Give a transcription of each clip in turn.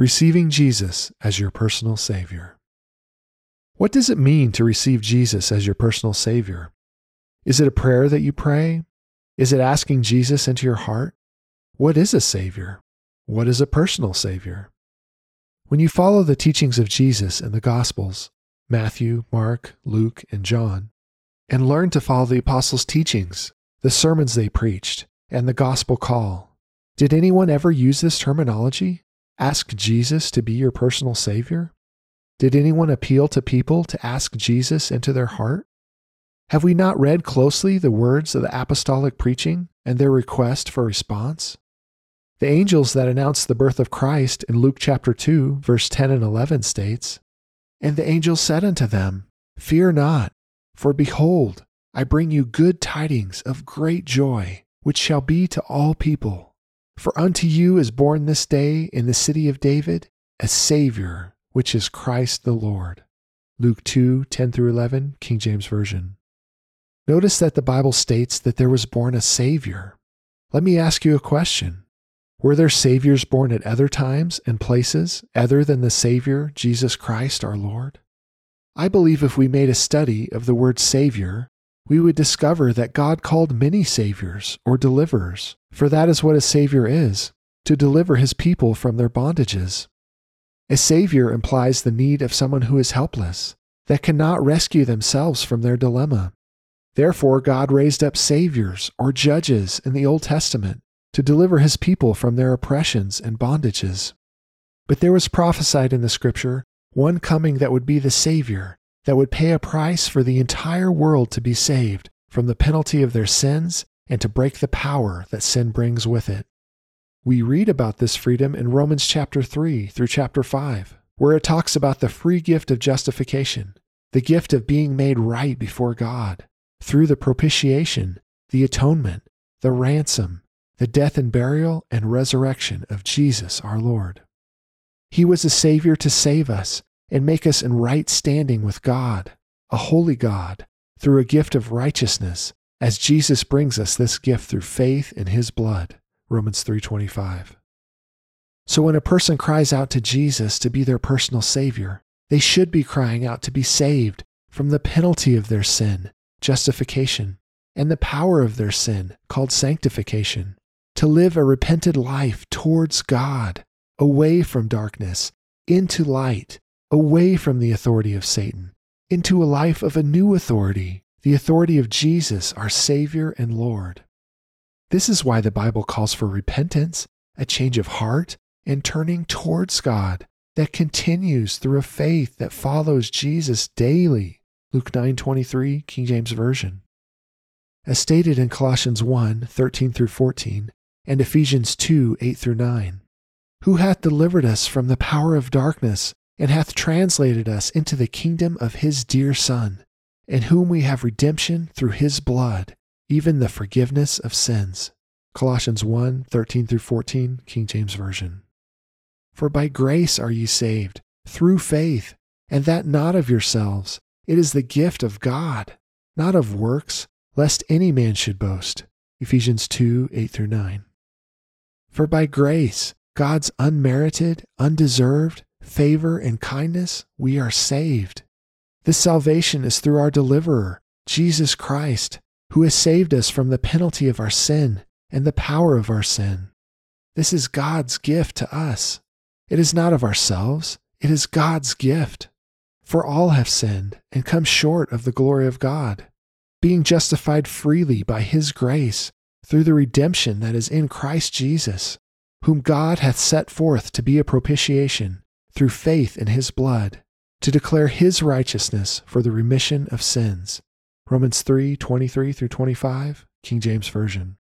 Receiving Jesus as your personal Savior. What does it mean to receive Jesus as your personal Savior? Is it a prayer that you pray? Is it asking Jesus into your heart? What is a Savior? What is a personal Savior? When you follow the teachings of Jesus in the Gospels, Matthew, Mark, Luke, and John, and learn to follow the apostles' teachings, the sermons they preached, and the gospel call, did anyone ever use this terminology? Ask Jesus to be your personal Savior? Did anyone appeal to people to ask Jesus into their heart? Have we not read closely the words of the apostolic preaching and their request for response? The angels that announced the birth of Christ in Luke chapter 2, verse 10 and 11 states, "And the angel said unto them, Fear not, for behold, I bring you good tidings of great joy, which shall be to all people. For unto you is born this day in the city of David a Savior, which is Christ the Lord." Luke 2, 10 through 11, King James Version. Notice that the Bible states that there was born a Savior. Let me ask you a question. Were there Saviors born at other times and places other than the Savior, Jesus Christ our Lord? I believe if we made a study of the word Savior, we would discover that God called many Saviors or deliverers, for that is what a Savior is, to deliver His people from their bondages. A Savior implies the need of someone who is helpless, that cannot rescue themselves from their dilemma. Therefore, God raised up Saviors or judges in the Old Testament to deliver His people from their oppressions and bondages. But there was prophesied in the Scripture one coming that would be the Savior, that would pay a price for the entire world to be saved from the penalty of their sins and to break the power that sin brings with it. We read about this freedom in Romans chapter 3 through chapter 5, where it talks about the free gift of justification, the gift of being made right before God, through the propitiation, the atonement, the ransom, the death and burial and resurrection of Jesus our Lord. He was a Savior to save us and make us in right standing with God, a holy God, through a gift of righteousness, as Jesus brings us this gift through faith in His blood, Romans 3:25. So when a person cries out to Jesus to be their personal Savior, they should be crying out to be saved from the penalty of their sin, justification, and the power of their sin, called sanctification, to live a repented life towards God, away from darkness, into light, away from the authority of Satan, into a life of a new authority, the authority of Jesus, our Savior and Lord. This is why the Bible calls for repentance, a change of heart, and turning towards God that continues through a faith that follows Jesus daily. Luke 9:23, King James Version. As stated in Colossians 1, 13 through 14, and Ephesians 2, 8 through 9, "Who hath delivered us from the power of darkness, and hath translated us into the kingdom of His dear Son, in whom we have redemption through His blood, even the forgiveness of sins." Colossians 1, 13 through 14, King James Version. "For by grace are ye saved, through faith, and that not of yourselves. It is the gift of God, not of works, lest any man should boast." Ephesians 2, 8 through 9. For by grace, God's unmerited, undeserved favor and kindness, we are saved. This salvation is through our deliverer, Jesus Christ, who has saved us from the penalty of our sin and the power of our sin. This is God's gift to us. It is not of ourselves, it is God's gift. For all have sinned and come short of the glory of God, being justified freely by His grace through the redemption that is in Christ Jesus, whom God hath set forth to be a propitiation through faith in His blood, to declare His righteousness for the remission of sins. Romans 3:23 through 25, King James Version.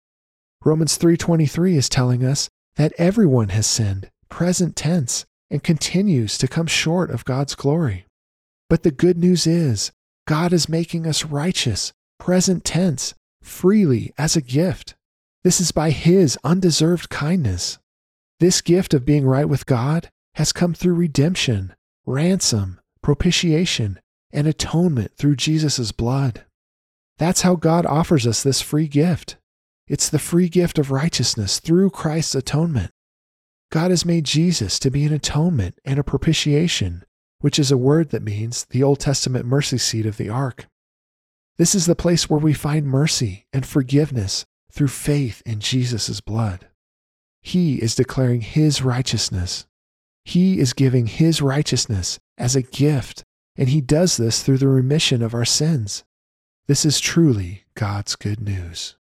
Romans 3:23 is telling us that everyone has sinned, present tense, and continues to come short of God's glory. But the good news is, God is making us righteous, present tense, freely as a gift. This is by His undeserved kindness. This gift of being right with God has come through redemption, ransom, propitiation, and atonement through Jesus' blood. That's how God offers us this free gift. It's the free gift of righteousness through Christ's atonement. God has made Jesus to be an atonement and a propitiation, which is a word that means the Old Testament mercy seat of the ark. This is the place where we find mercy and forgiveness through faith in Jesus' blood. He is declaring His righteousness. He is giving His righteousness as a gift, and He does this through the remission of our sins. This is truly God's good news.